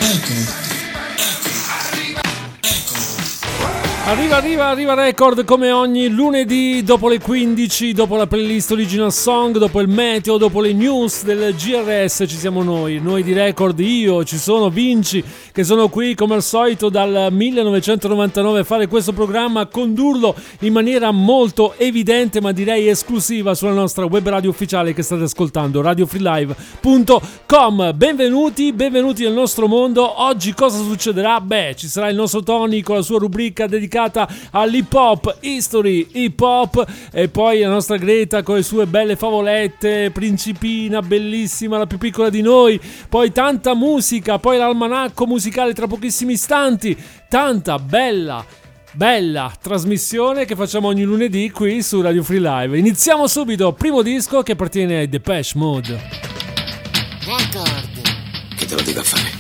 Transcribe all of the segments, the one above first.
Arriva Record come ogni lunedì dopo le 15, dopo la playlist Original Song, dopo il meteo, dopo le news del GRS ci siamo noi di Record, io, ci sono Vinci che sono qui come al solito dal 1999 a fare questo programma, a condurlo in maniera molto evidente ma direi esclusiva sulla nostra web radio ufficiale che state ascoltando, radiofreelive.com. Benvenuti nel nostro mondo. Oggi cosa succederà? Beh, ci sarà il nostro Tony con la sua rubrica dedicata all'hip hop, history hip hop, e poi la nostra Greta con le sue belle favolette, Principina bellissima, la più piccola di noi, poi tanta musica, poi l'almanacco musicale tra pochissimi istanti, tanta bella trasmissione che facciamo ogni lunedì qui su Radio Free Live. Iniziamo subito, primo disco che appartiene ai Depeche Mode. Record. Che te lo dico a fare?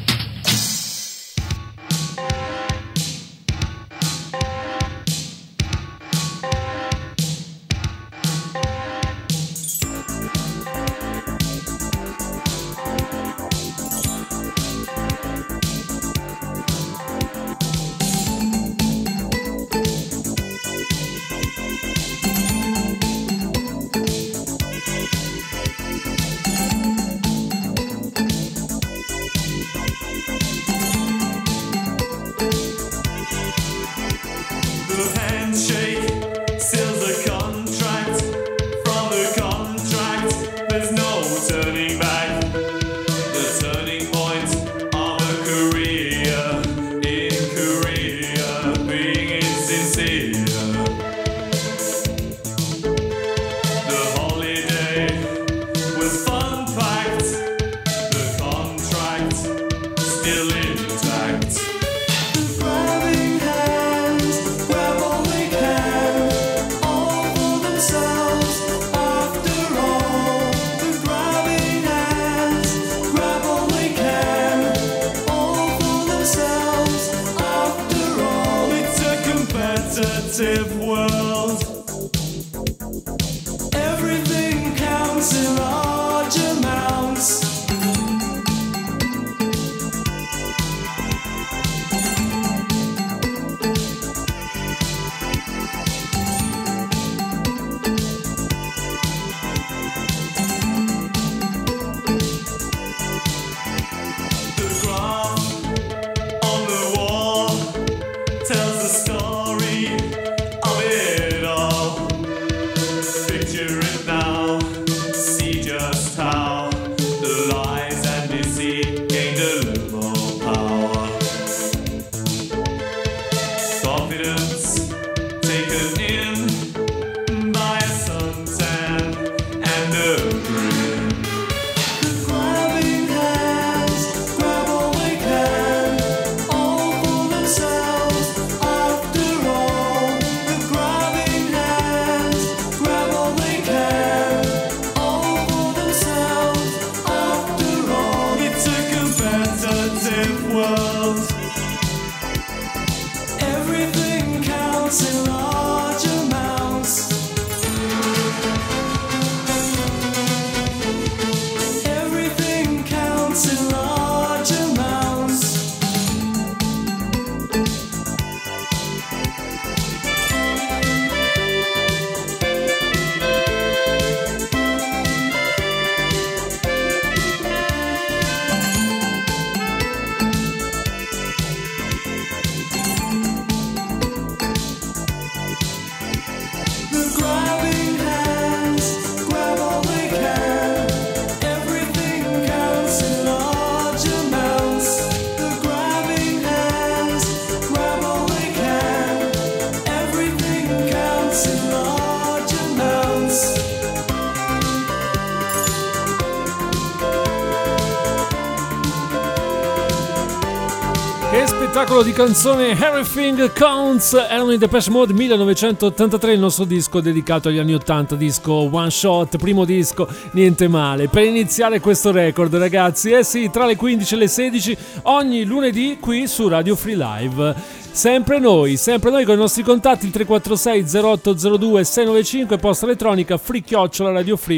Spettacolo di canzone, Everything Counts, erano i Depeche Mode 1983, il nostro disco dedicato agli anni 80, disco one shot, primo disco, niente male. Per iniziare questo record, ragazzi, sì, tra le 15 e le 16 ogni lunedì qui su Radio Free Live. Sempre noi con i nostri contatti, il 346 0802 695, posta elettronica free@radiofree.com.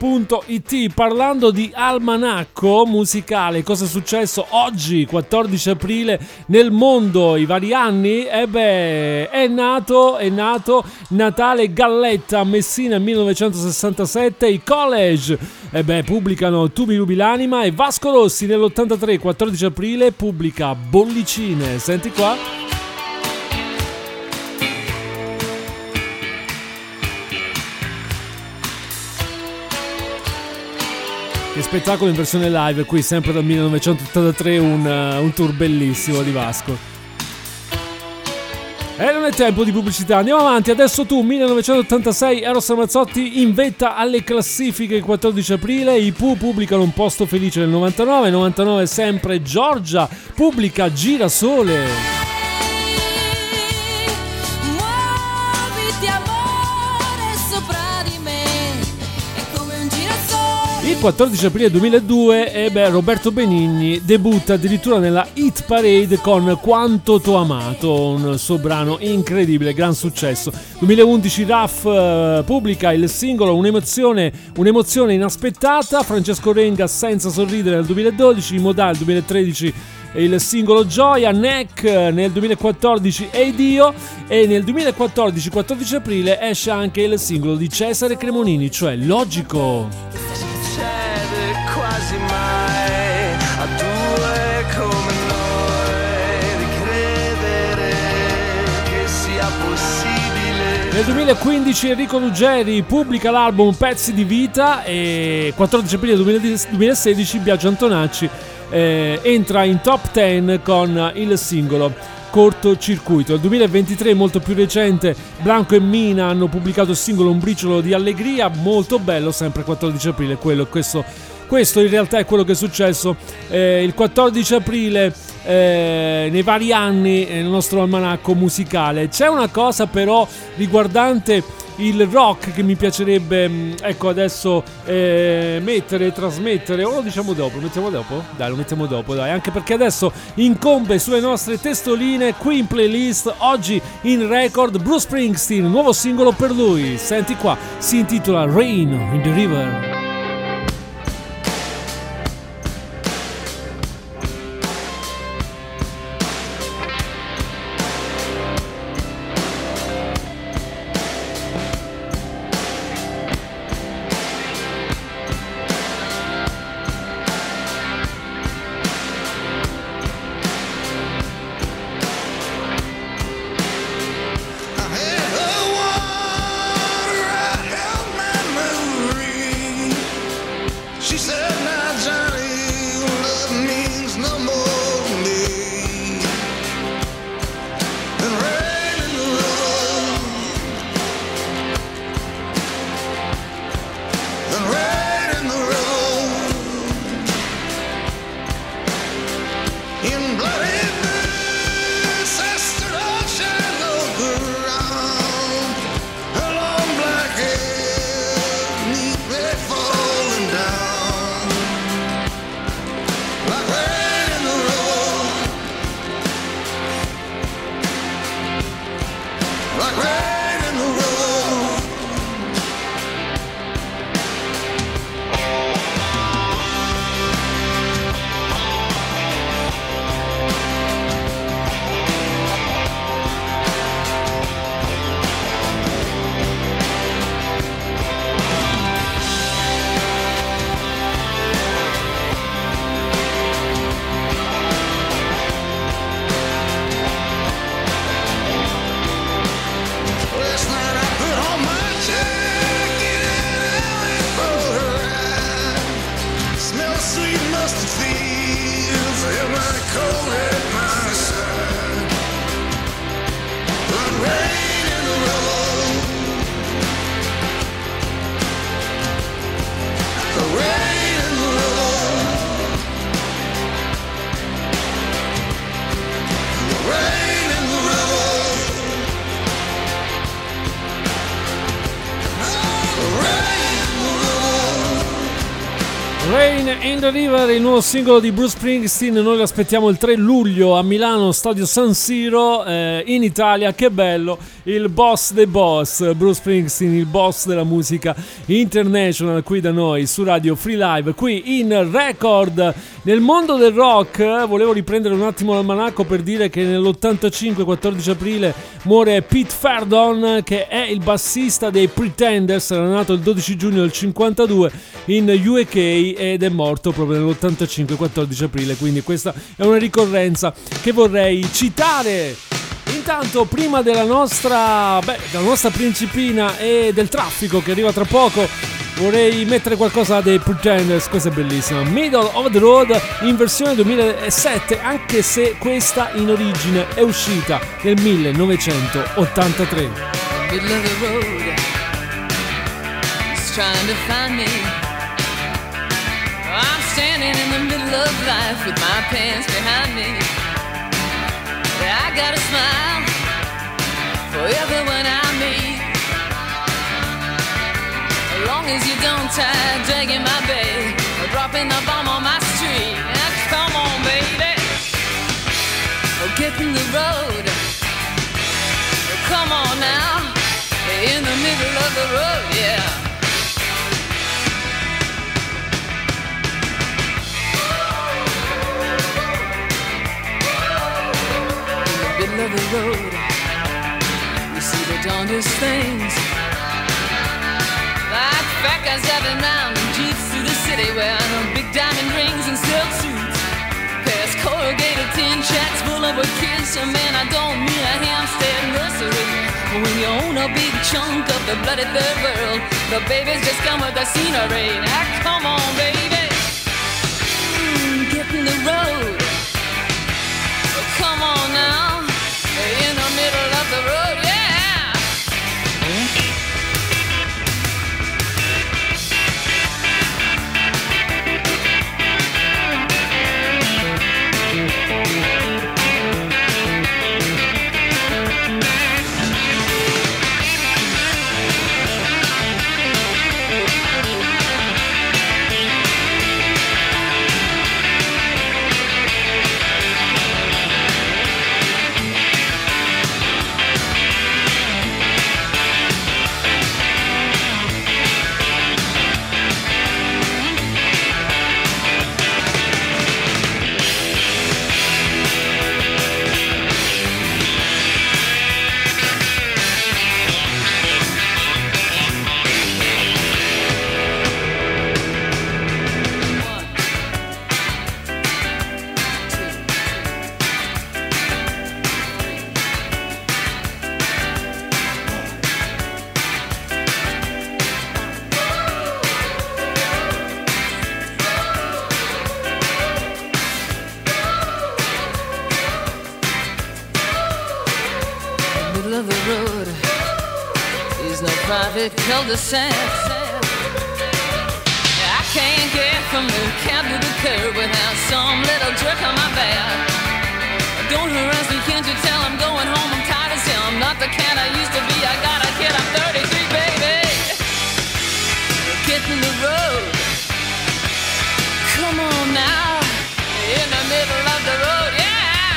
radio2pod.it. Parlando di almanacco musicale, cosa è successo oggi 14 aprile nel mondo, i vari anni? È nato Natale Galletta a Messina 1967, i College pubblicano Tu mi rubi l'anima, e Vasco Rossi nell'83 14 aprile pubblica Bollicine. Senti qua. Che spettacolo in versione live, qui sempre dal 1983, un tour bellissimo di Vasco. E non è tempo di pubblicità, andiamo avanti. Adesso tu, 1986, Eros Ramazzotti in vetta alle classifiche il 14 aprile. I Pooh pubblicano Un posto felice nel 99 sempre Giorgia pubblica Girasole. Il 14 aprile 2002 Roberto Benigni debutta addirittura nella Hit Parade con Quanto t'ho amato, un suo brano incredibile, gran successo. 2011 Raf pubblica il singolo Un'emozione inaspettata. Francesco Renga Senza sorridere nel 2012, Modà nel 2013 il singolo Gioia, Neck nel 2014 Ed Io, e nel 2014 14 aprile esce anche il singolo di Cesare Cremonini, cioè Logico. Quasi mai a due come noi di credere che sia possibile. Nel 2015 Enrico Ruggeri pubblica l'album Pezzi di vita, e 14 aprile 2016 Biagio Antonacci entra in top 10 con il singolo Cortocircuito. Nel 2023, molto più recente, Blanco e Mina hanno pubblicato il singolo Un briciolo di allegria, molto bello, sempre 14 aprile. Questo in realtà è quello che è successo il 14 aprile nei vari anni nel nostro almanacco musicale. C'è una cosa però riguardante il rock che mi piacerebbe adesso trasmettere, o lo diciamo dopo? Lo mettiamo dopo, dai, anche perché adesso incombe sulle nostre testoline qui in playlist, oggi in record, Bruce Springsteen, nuovo singolo per lui, senti qua, si intitola Rain in the River. the River, il nuovo singolo di Bruce Springsteen, noi lo aspettiamo il 3 luglio a Milano, Stadio San Siro, in Italia. Che bello, il boss dei boss, Bruce Springsteen, il boss della musica international, qui da noi su Radio Free Live, qui in Record. Nel mondo del rock volevo riprendere un attimo l'almanacco per dire che nell'85, 14 aprile, muore Pete Ferdon, che è il bassista dei Pretenders, era nato il 12 giugno del 52 in UK ed è morto proprio nell'85, 14 aprile, quindi questa è una ricorrenza che vorrei citare. Intanto, prima della nostra principina e del traffico che arriva tra poco, vorrei mettere qualcosa dei Pretenders. Questa è bellissima, Middle of the Road, in versione 2007, anche se questa in origine è uscita nel 1983. Middle of the road, he's trying to find me. I'm standing in the middle of life with my pants behind me. I got a smile for everyone I meet, as long as you don't try dragging my babe or dropping the bomb on my street. Now, come on, baby, get in the road. Come on now, in the middle of the road, yeah. Of the road, you see the darndest things, like fat guys driving around in jeeps through the city wearing big diamond rings and silk suits, past corrugated tin shacks full of kids. So man, I don't mean a Hampstead nursery. When you own a big chunk of the bloody third world, the babies just come with the scenery. Now come on, baby, get in the road. Come on now, in the middle of the road, yeah. Cul-de-sac. I can't get from the cab to the curb without some little jerk on my back. Don't harass me, can't you tell I'm going home? I'm tired as hell, I'm not the cat I used to be. I got a kid, I'm 33, baby. Get in the road. Come on now, in the middle of the road, yeah.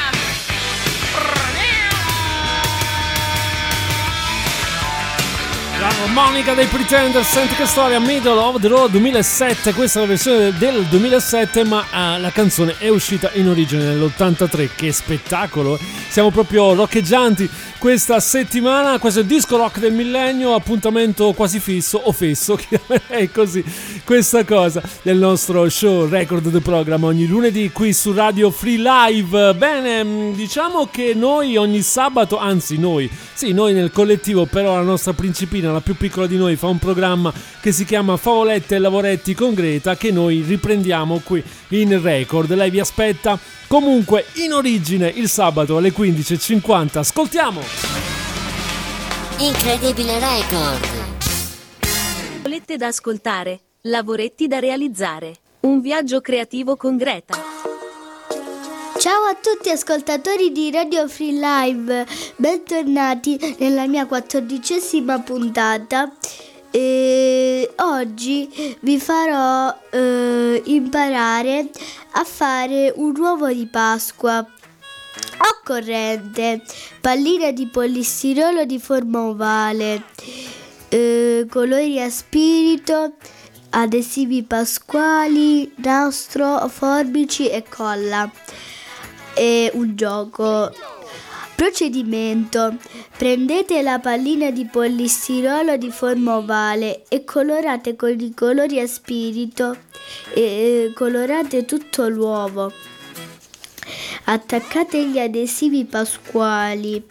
Monica dei Pretenders, senti che storia, Middle of the Road 2007, questa è la versione del 2007, ma la canzone è uscita in origine nell'83, che spettacolo, siamo proprio roccheggianti questa settimana, questo è il disco rock del millennio, appuntamento quasi fisso o fesso, è così questa cosa del nostro show Record the Program ogni lunedì qui su Radio Free Live. Bene, diciamo che noi ogni sabato, anzi noi nel collettivo, però la nostra principina, la più piccola di noi, fa un programma che si chiama Favolette e Lavoretti con Greta, che noi riprendiamo qui in Record. Lei vi aspetta comunque in origine il sabato alle 15:50. Ascoltiamo Incredibile Record. Favolette da ascoltare, lavoretti da realizzare. Un viaggio creativo con Greta. Ciao a tutti ascoltatori di Radio Free Live, bentornati nella mia 14ª puntata. Oggi vi farò imparare a fare un uovo di Pasqua. Occorrente: palline di polistirolo di forma ovale, colori a spirito, adesivi pasquali, nastro, forbici e colla. E un gioco. Procedimento: prendete la pallina di polistirolo di forma ovale e colorate con i colori a spirito e colorate tutto l'uovo. Attaccate gli adesivi pasquali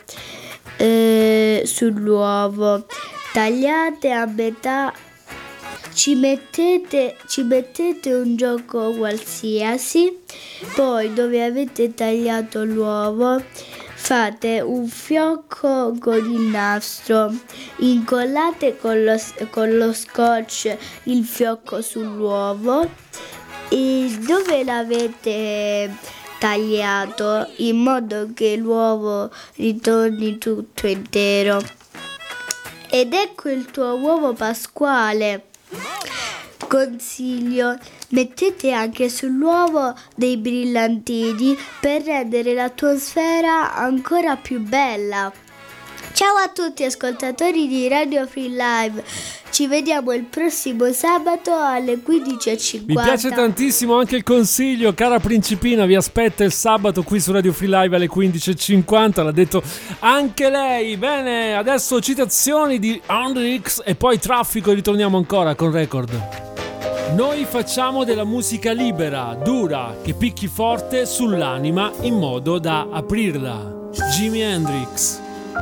sull'uovo, tagliate a metà, ci mettete un gioco qualsiasi, poi dove avete tagliato l'uovo fate un fiocco con il nastro, incollate con lo scotch il fiocco sull'uovo e dove l'avete tagliato in modo che l'uovo ritorni tutto intero. Ed ecco il tuo uovo pasquale. Consiglio: mettete anche sull'uovo dei brillantini per rendere l'atmosfera ancora più bella. Ciao a tutti ascoltatori di Radio Free Live, ci vediamo il prossimo sabato alle 15:50. Mi piace tantissimo anche il consiglio, cara principina, vi aspetta il sabato qui su Radio Free Live alle 15:50, l'ha detto anche lei. Bene, adesso citazioni di Hendrix e poi traffico e ritorniamo ancora con Record. Noi facciamo della musica libera, dura, che picchi forte sull'anima in modo da aprirla. Jimi Hendrix.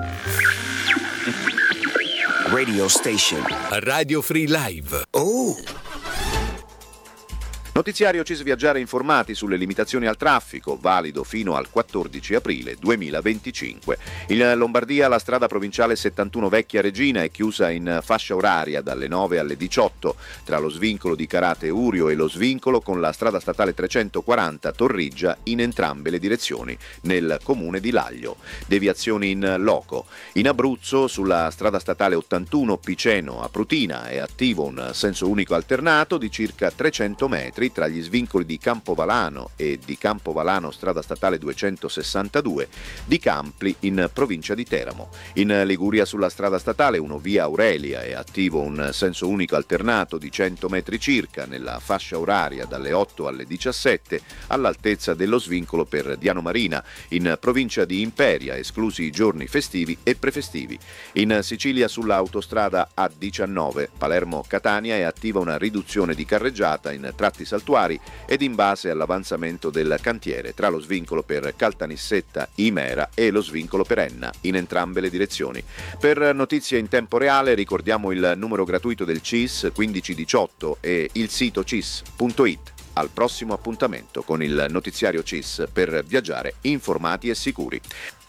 Radio Station. Radio Free Live. Oh! Notiziario CIS Viaggiare informati sulle limitazioni al traffico, valido fino al 14 aprile 2025. In Lombardia la strada provinciale 71 Vecchia Regina è chiusa in fascia oraria dalle 9 alle 18 tra lo svincolo di Carate Urio e lo svincolo con la strada statale 340 Torriggia in entrambe le direzioni nel comune di Laglio. Deviazioni in loco. In Abruzzo sulla strada statale 81 Piceno a Prutina è attivo un senso unico alternato di circa 300 metri tra gli svincoli di Campovalano e di Campovalano strada statale 262 di Campli in provincia di Teramo. In Liguria sulla strada statale 1 via Aurelia è attivo un senso unico alternato di 100 metri circa nella fascia oraria dalle 8 alle 17 all'altezza dello svincolo per Diano Marina in provincia di Imperia, esclusi i giorni festivi e prefestivi. In Sicilia sulla autostrada A19 Palermo-Catania è attiva una riduzione di carreggiata in tratti saltuari ed in base all'avanzamento del cantiere tra lo svincolo per Caltanissetta Imera e lo svincolo per Enna in entrambe le direzioni. Per notizie in tempo reale ricordiamo il numero gratuito del CIS 1518 e il sito cis.it. Al prossimo appuntamento con il notiziario CIS per viaggiare informati e sicuri.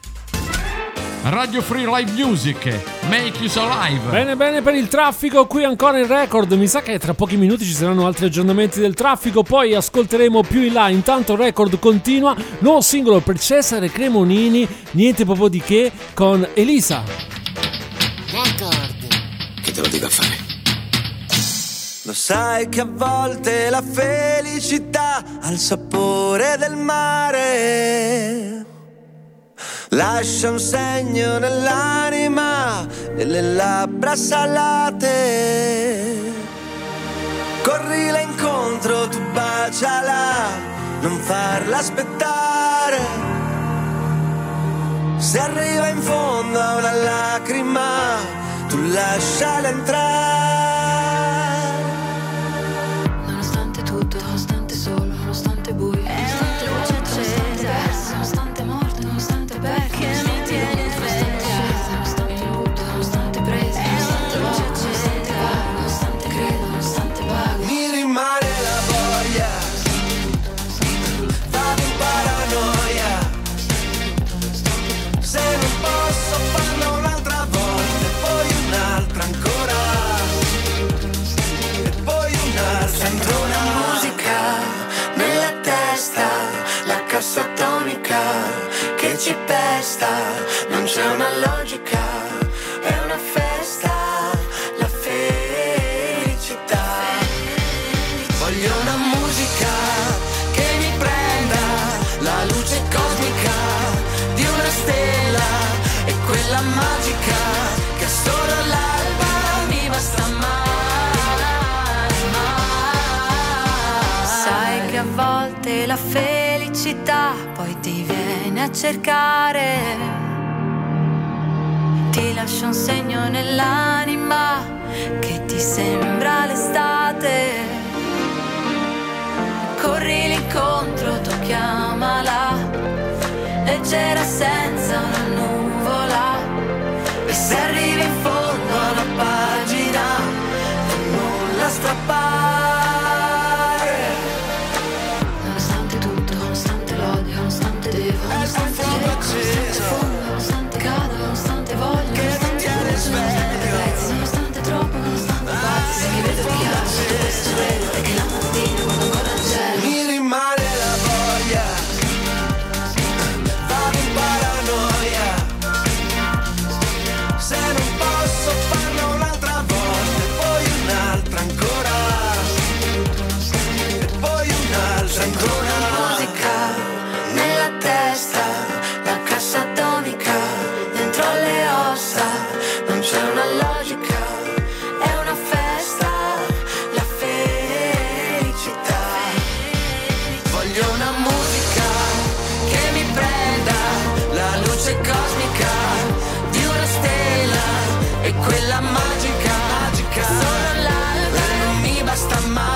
Radio Free Live Music, Make You So Live. Bene, per il traffico qui ancora in Record. Mi sa che tra pochi minuti ci saranno altri aggiornamenti del traffico, poi ascolteremo più in là. Intanto Record continua, nuovo singolo per Cesare Cremonini, niente proprio di che, con Elisa. Record. Che te lo dico a fare? Lo sai che a volte la felicità ha il sapore del mare, lascia un segno nell'anima, nelle labbra salate. Corrila incontro, tu baciala, non farla aspettare. Se arriva in fondo a una lacrima, tu lasciala entrare. Nonostante tutto, nonostante solo, nonostante buio, nonostante luce accesa, nonostante morte, nonostante perché mi tieni sveglia, nonostante lutto, nonostante presa, nonostante luce accesa, nonostante credo, nonostante vago, mi rimane la voglia, vado in paranoia. Se non posso farlo un'altra volta, e poi un'altra ancora, e poi un'altra. Sento una musica nella testa, la cassa atomica che ci pesta, non c'è una logica, è una festa, la felicità. luce cosmica di una stella è quella magica che solo l'alba mi basta mai. Sai che a volte la felicità poi ti viene a cercare, ti lascia un segno nell'anima che ti sembra l'estate. Corri l'incontro, tu chiamala, leggera senza una nuvola. E se arrivi in fondo alla pagina, non la strappare. Nonostante tutto, nonostante l'odio, nonostante devo, nonostante fondo, nonostante cado, nonostante voglio, che non tiene sveglio, nonostante troppo, nonostante pazzi, che vedo chiaro, questo vedo, e che la mattina quando ancora mi rimane la voglia, vado in paranoia, se non posso farlo un'altra volta, e poi un'altra ancora, e poi un'altra ancora. Musica nella testa, la cassa atomica dentro le ossa, non c'è una logica, è una festa, la felicità. Voglio una musica che mi prenda la luce cosmica di una stella e quella magica, magica. Solo l'alba non mi basta mai,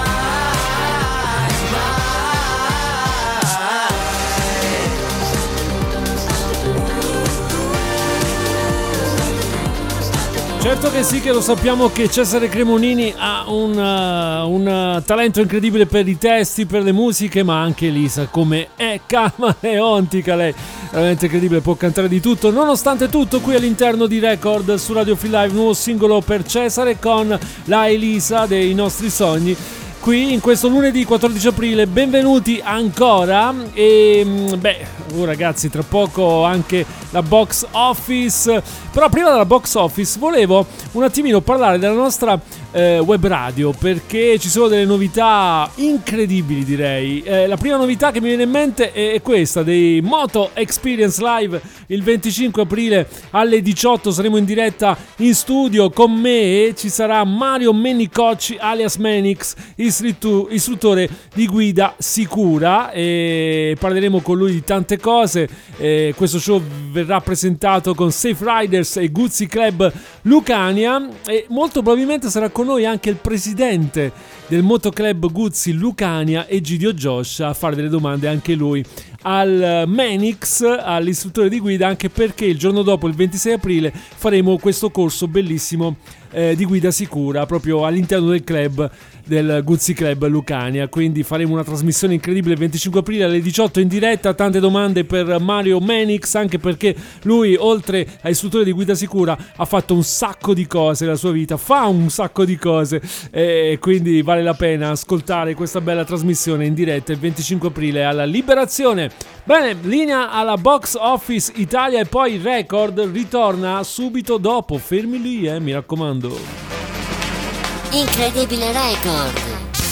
Certo che sì, che lo sappiamo che Cesare Cremonini ha un talento incredibile per i testi, per le musiche, ma anche Elisa come è camaleontica, lei veramente incredibile, può cantare di tutto. Nonostante tutto, qui all'interno di Record su Radio Free Live, nuovo singolo per Cesare con la Elisa dei nostri sogni. Qui in questo lunedì 14 aprile, benvenuti ancora. E ragazzi, tra poco anche la box office. Però prima della box office volevo un attimino parlare della nostra web radio, perché ci sono delle novità incredibili, direi. La prima novità che mi viene in mente è questa dei Moto Experience Live. Il 25 aprile alle 18 saremo in diretta in studio. Con me ci sarà Mario Menicocci alias Menix, istruttore di guida sicura, e parleremo con lui di tante cose. Questo show verrà presentato con Safe Riders e Guzzi Club Lucania, e molto probabilmente sarà con noi anche il presidente del Motoclub Guzzi Lucania, Egidio Josh, a fare delle domande anche lui al Menix, all'istruttore di guida, anche perché il giorno dopo, il 26 aprile, faremo questo corso bellissimo di guida sicura proprio all'interno del club, del Guzzi Club Lucania. Quindi faremo una trasmissione incredibile il 25 aprile alle 18 in diretta. Tante domande per Mario Menix, anche perché lui, oltre a istruttore di guida sicura, ha fatto un sacco di cose nella sua vita, fa un sacco di cose, e quindi vale la pena ascoltare questa bella trasmissione in diretta il 25 aprile alla Liberazione. Bene, linea alla Box Office Italia, e poi Record ritorna subito dopo. Fermi lì, mi raccomando. Incredibile Record.